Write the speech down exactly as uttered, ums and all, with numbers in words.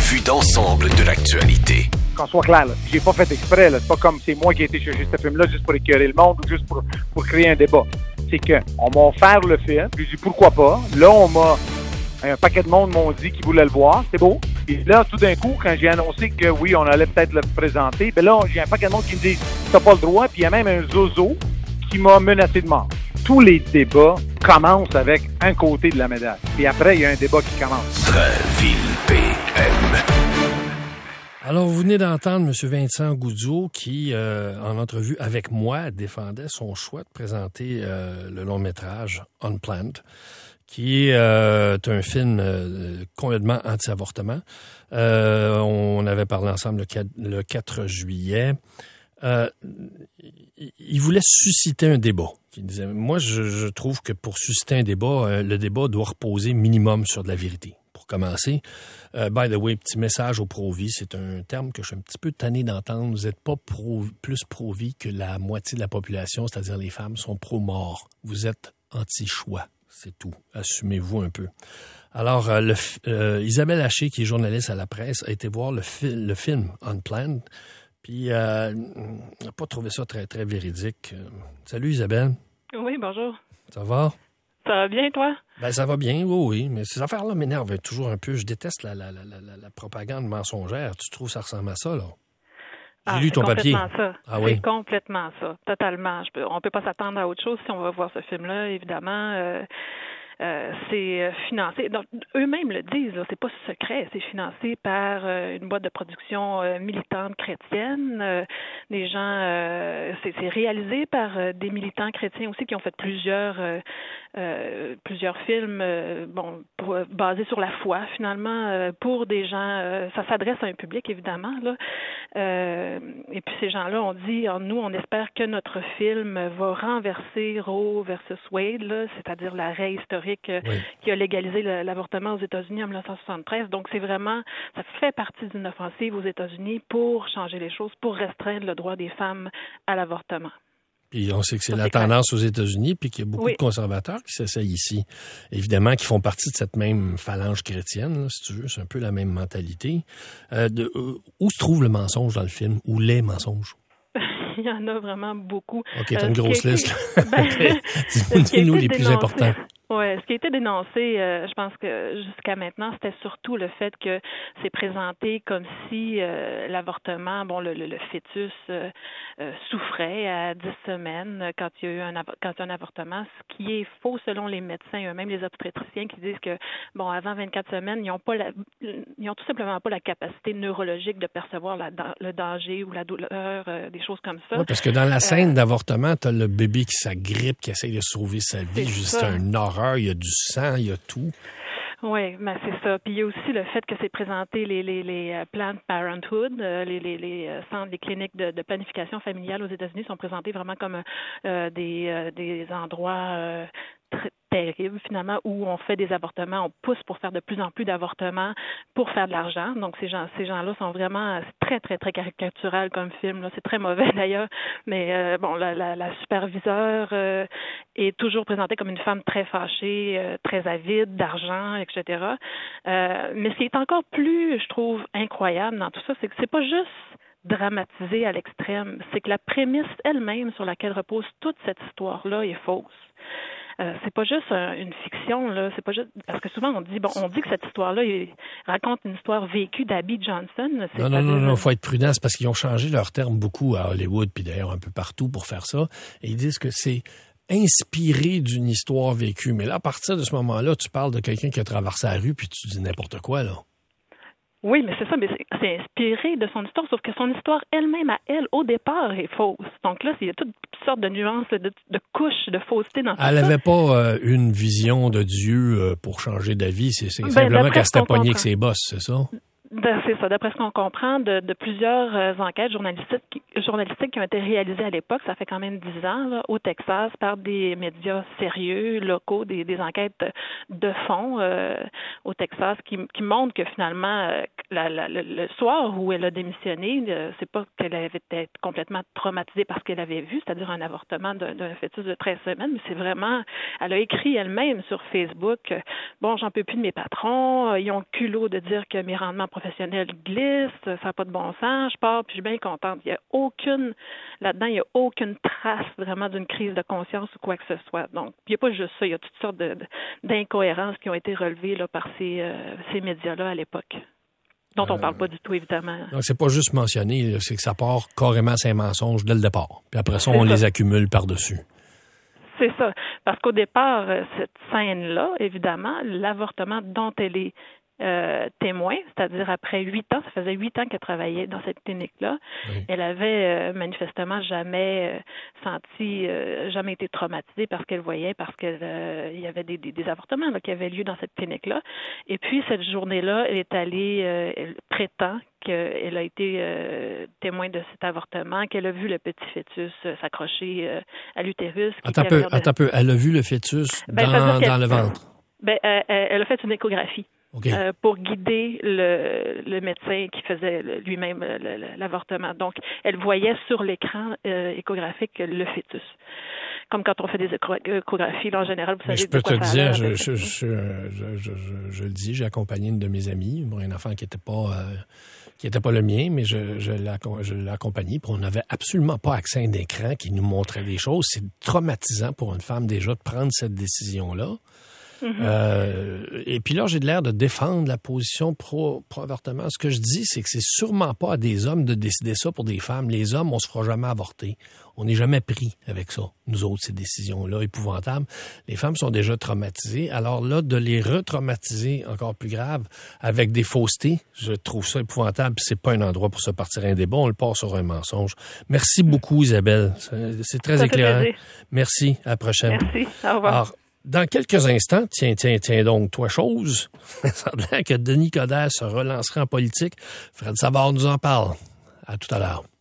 vue d'ensemble de l'actualité. Qu'on soit clair, là, j'ai pas fait exprès. Là. C'est pas comme c'est moi qui ai été chercher ce film-là juste pour écœurer le monde ou juste pour, pour créer un débat. C'est que on m'a offert le film. J'ai dit pourquoi pas. Là, on m'a un paquet de monde m'ont dit qu'ils voulaient le voir. C'est beau. Et là, tout d'un coup, quand j'ai annoncé que oui, on allait peut-être le présenter, ben là, j'ai un paquet de monde qui me dit t'as pas le droit. Puis il y a même un zozo qui m'a menacé de mort. Tous les débats commencent avec un côté de la médaille. Puis après, il y a un débat qui commence. Drainville P M. Alors, vous venez d'entendre M. Vincent Goudzo qui, euh, en entrevue avec moi, défendait son choix de présenter euh, le long-métrage Unplanned, qui est euh, un film euh, complètement anti-avortement. Euh, on avait parlé ensemble le quatre, le quatre juillet. Euh, il voulait susciter un débat. Il disait, moi, je, je trouve que pour susciter un débat, euh, le débat doit reposer minimum sur de la vérité. Pour commencer, euh, by the way, petit message au pro-vie, c'est un terme que je suis un petit peu tanné d'entendre. Vous n'êtes pas pro, plus pro-vie que la moitié de la population, c'est-à-dire les femmes sont pro-mort. Vous êtes anti-choix, c'est tout. Assumez-vous un peu. Alors, euh, le, euh, Isabelle Haché, qui est journaliste à la presse, a été voir le, fi- le film Unplanned. Puis, euh, on n'a pas trouvé ça très, très véridique. Euh, salut Isabelle. Oui, bonjour. Ça va? Ça va bien, toi? Ben ça va bien, oui, oui. Mais ces affaires-là m'énervent toujours un peu. Je déteste la, la, la, la, la propagande mensongère. Tu trouves que ça ressemble à ça, là? J'ai Ah, lu ton papier. complètement ça. Ah c'est oui? complètement ça. Totalement. Je peux, on peut pas s'attendre à autre chose si on va voir ce film-là, évidemment. Euh, Euh, c'est euh, financé, donc, eux-mêmes le disent, là, c'est pas secret, c'est financé par euh, une boîte de production euh, militante chrétienne. Euh, des gens, euh, c'est, c'est réalisé par euh, des militants chrétiens aussi qui ont fait plusieurs euh, euh, plusieurs films, euh, bon, pour, euh, basés sur la foi finalement, euh, pour des gens. Euh, ça s'adresse à un public évidemment là. Euh, et puis ces gens-là ont dit, nous, on espère que notre film va renverser Roe versus Wade, là, c'est-à-dire l'arrêt historique oui. qui a légalisé l'avortement aux États-Unis en dix-neuf cent soixante-treize. Donc, c'est vraiment, ça fait partie d'une offensive aux États-Unis pour changer les choses, pour restreindre le droit des femmes à l'avortement. Puis on sait que c'est ça, la c'est tendance clair. Aux États-Unis, puis qu'il y a beaucoup oui. de conservateurs qui s'essayent ici. Évidemment, qui font partie de cette même phalange chrétienne, là, si tu veux. C'est un peu la même mentalité. Euh, de, euh, où se trouve le mensonge dans le film? Ou les mensonges? Il y en a vraiment beaucoup. OK, t'as euh, une grosse été... liste. Ben, dis-nous les plus importants. Oui, ce qui a été dénoncé, euh, je pense que jusqu'à maintenant, c'était surtout le fait que c'est présenté comme si euh, l'avortement, bon, le, le, le fœtus euh, euh, souffrait à dix semaines quand il y a eu un, quand il y a un avortement, ce qui est faux selon les médecins eux-mêmes, les obstétriciens qui disent que, bon, avant vingt-quatre semaines, ils n'ont pas la, ils ont tout simplement pas la capacité neurologique de percevoir la, le danger ou la douleur, euh, des choses comme ça. Oui, parce que dans la scène euh, d'avortement, tu as le bébé qui s'agrippe, qui essaye de sauver sa vie, c'est juste ça. Un horreur. Il y a du sang, il y a tout. Oui, mais c'est ça. Puis il y a aussi le fait que c'est présenté les, les, les Planned Parenthood, les, les, les centres, les cliniques de, de planification familiale aux États-Unis sont présentés vraiment comme euh, des, euh, des endroits euh, très terrible finalement où on fait des avortements, on pousse pour faire de plus en plus d'avortements pour faire de l'argent. Donc ces gens ces gens-là sont vraiment très très très caricatural comme film là, c'est très mauvais d'ailleurs, mais euh, bon la, la, la superviseure euh, est toujours présentée comme une femme très fâchée, euh, très avide d'argent, et cetera. Euh, mais ce qui est encore plus, je trouve, incroyable dans tout ça, c'est que c'est pas juste dramatisé à l'extrême, c'est que la prémisse elle-même sur laquelle repose toute cette histoire-là est fausse. Euh, c'est pas juste euh, une fiction là, c'est pas juste parce que souvent on dit bon, on dit que cette histoire-là il raconte une histoire vécue d'Abby Johnson. C'est non non non non, faut être prudent, c'est parce qu'ils ont changé leur terme beaucoup à Hollywood puis d'ailleurs un peu partout pour faire ça. Et ils disent que c'est inspiré d'une histoire vécue. Mais là, à partir de ce moment-là, tu parles de quelqu'un qui a traversé la rue puis tu dis n'importe quoi là. Oui, mais c'est ça, mais c'est, c'est inspiré de son histoire, sauf que son histoire elle-même, à elle, au départ, est fausse. Donc là, il y a toutes sortes de nuances, de, de couches de fausseté dans tout ça. Elle n'avait pas euh, une vision de Dieu euh, pour changer d'avis, c'est, c'est ben, simplement qu'elle s'était pognée avec ses bosses, c'est ça? Ben, c'est ça. D'après ce qu'on comprend de, de plusieurs euh, enquêtes journalistiques qui, journalistiques qui ont été réalisées à l'époque, ça fait quand même dix ans, là, au Texas, par des médias sérieux, locaux, des, des enquêtes de fond euh, au Texas qui, qui montrent que finalement, euh, la, la, le, le soir où elle a démissionné, euh, c'est pas qu'elle avait été complètement traumatisée par ce qu'elle avait vu, c'est-à-dire un avortement d'un, d'un fœtus de treize semaines, mais c'est vraiment, elle a écrit elle-même sur Facebook, euh, bon, j'en peux plus de mes patrons, euh, ils ont le culot de dire que mes rendements professionnels glissent, ça n'a pas de bon sens, je pars, puis je suis bien contente. Il n'y a aucune, là-dedans, il n'y a aucune trace vraiment d'une crise de conscience ou quoi que ce soit. Donc, il n'y a pas juste ça, il y a toutes sortes de, de, d'incohérences qui ont été relevées là, par ces, euh, ces médias-là à l'époque, dont on ne parle pas du tout, évidemment. Donc, c'est pas juste mentionné, c'est que ça part carrément ces mensonges dès le départ. Puis après ça, on c'est les ça. accumule par-dessus. C'est ça. Parce qu'au départ, cette scène-là, évidemment, l'avortement dont elle est Euh, témoin, c'est-à-dire après huit ans, ça faisait huit ans qu'elle travaillait dans cette clinique-là. Oui. Elle avait euh, manifestement jamais euh, senti, euh, jamais été traumatisée parce qu'elle voyait, parce qu'il euh, y avait des, des, des avortements là, qui avaient lieu dans cette clinique-là. Et puis, cette journée-là, elle est allée, euh, elle prétend qu'elle a été euh, témoin de cet avortement, qu'elle a vu le petit fœtus euh, s'accrocher euh, à l'utérus. Attends un peu, de... attends un peu. Elle a vu le fœtus ben, dans, dans le ventre? Ben, elle, elle a fait une échographie. Okay. Euh, pour guider le, le médecin qui faisait lui-même le, le, l'avortement. Donc, elle voyait sur l'écran euh, échographique le fœtus. Comme quand on fait des échographies, là, en général, vous savez je peux de quoi te ça dire, a je, je, je, je, je, je, je le dis, j'ai accompagné une de mes amies, bon, un enfant qui n'était pas euh, qui était pas le mien, mais je, je, je l'ai accompagné, puis on n'avait absolument pas accès à un écran qui nous montrait des choses. C'est traumatisant pour une femme déjà de prendre cette décision-là. Mm-hmm. Euh, et puis là, j'ai de l'air de défendre la position pro, pro-avortement. Ce que je dis, c'est que c'est sûrement pas à des hommes de décider ça pour des femmes. Les hommes, on se fera jamais avorter. On n'est jamais pris avec ça, nous autres, ces décisions-là épouvantables. Les femmes sont déjà traumatisées. Alors là, de les retraumatiser, encore plus grave, avec des faussetés, je trouve ça épouvantable. Puis c'est pas un endroit pour se partir un débat. On le part sur un mensonge. Merci beaucoup, Isabelle. C'est, c'est très ça éclairant. Merci. À la prochaine. Merci. Au revoir. Alors, dans quelques instants, tiens, tiens, tiens donc, toi chose, ça a l'air que Denis Coderre se relancerait en politique. Fred Savard nous en parle. À tout à l'heure.